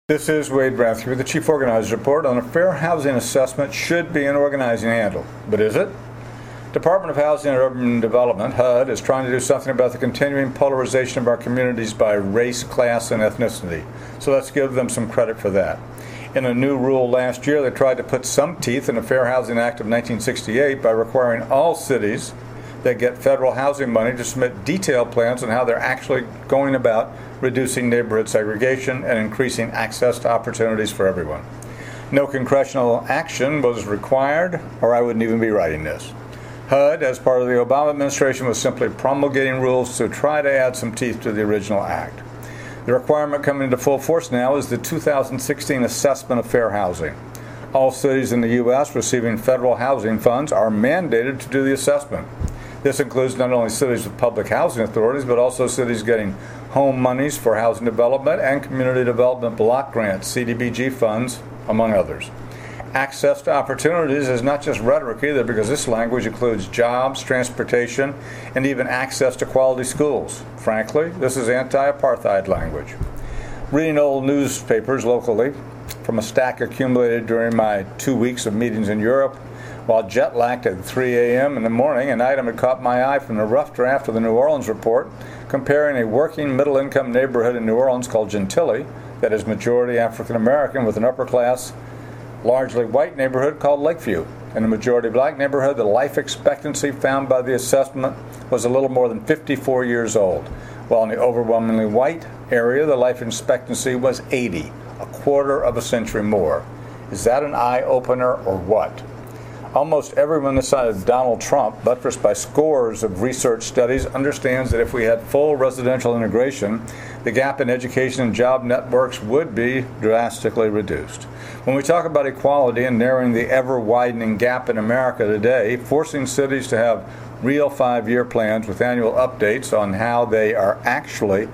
This is Wade Rathke with the Chief Organizer's Report on a fair housing assessment should be an organizing handle. But is it? Department of Housing and Urban Development, HUD, is trying to do something about the continuing polarization of our communities by race, class, and ethnicity. So let's give them some credit for that. In a new rule last year, they tried to put some teeth in the Fair Housing Act of 1968 by requiring all cities that get federal housing money to submit detailed plans on how they're actually going about reducing neighborhood segregation and increasing access to opportunities for everyone. No congressional action was required, or I wouldn't even be writing this. HUD, as part of the Obama administration, was simply promulgating rules to try to add some teeth to the original act. The requirement coming into full force now is the 2016 Assessment of Fair Housing. All cities in the U.S. receiving federal housing funds are mandated to do the assessment. This includes not only cities with public housing authorities, but also cities getting home monies for housing development and community development block grants, CDBG funds, among others. Access to opportunities is not just rhetoric either, because this language includes jobs, transportation, and even access to quality schools. Frankly, this is anti-apartheid language. Reading old newspapers locally from a stack accumulated during my 2 weeks of meetings in Europe, while jet-lagged at 3 a.m. in the morning, an item had caught my eye from the rough draft of the New Orleans report, comparing a working middle-income neighborhood in New Orleans called Gentilly, that is majority African-American, with an upper-class, largely white neighborhood called Lakeview. In a majority black neighborhood, the life expectancy found by the assessment was a little more than 54 years old, while in the overwhelmingly white area, the life expectancy was 80, a quarter of a century more. Is that an eye-opener or what? Almost everyone this side of Donald Trump, buttressed by scores of research studies, understands that if we had full residential integration, the gap in education and job networks would be drastically reduced. When we talk about equality and narrowing the ever-widening gap in America today, forcing cities to have real 5-year plans with annual updates on how they are actually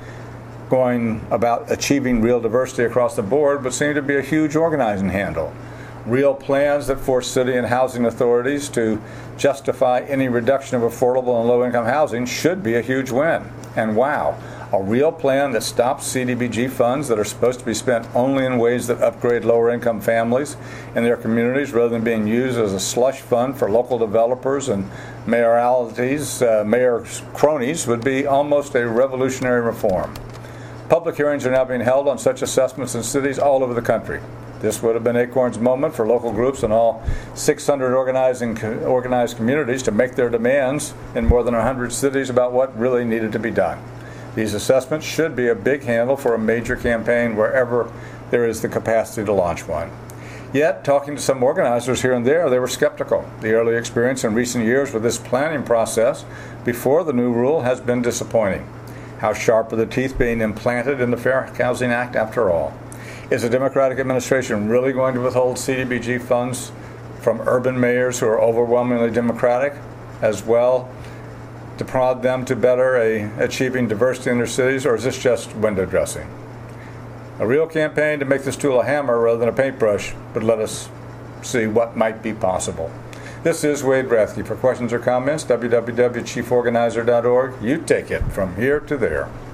going about achieving real diversity across the board would seem to be a huge organizing handle. Real plans that force city and housing authorities to justify any reduction of affordable and low-income housing should be a huge win. And wow, a real plan that stops CDBG funds that are supposed to be spent only in ways that upgrade lower-income families in their communities rather than being used as a slush fund for local developers and mayor cronies would be almost a revolutionary reform. Public hearings are now being held on such assessments in cities all over the country. This would have been Acorn's moment for local groups and all 600 organized communities to make their demands in more than 100 cities about what really needed to be done. These assessments should be a big handle for a major campaign wherever there is the capacity to launch one. Yet, talking to some organizers here and there, they were skeptical. The early experience in recent years with this planning process before the new rule has been disappointing. How sharp are the teeth being implanted in the Fair Housing Act after all? Is the Democratic administration really going to withhold CDBG funds from urban mayors who are overwhelmingly Democratic, as well to prod them to better achieving diversity in their cities, or is this just window dressing? A real campaign to make this tool a hammer rather than a paintbrush, but let us see what might be possible. This is Wade Rathke. For questions or comments, www.chieforganizer.org. You take it from here to there.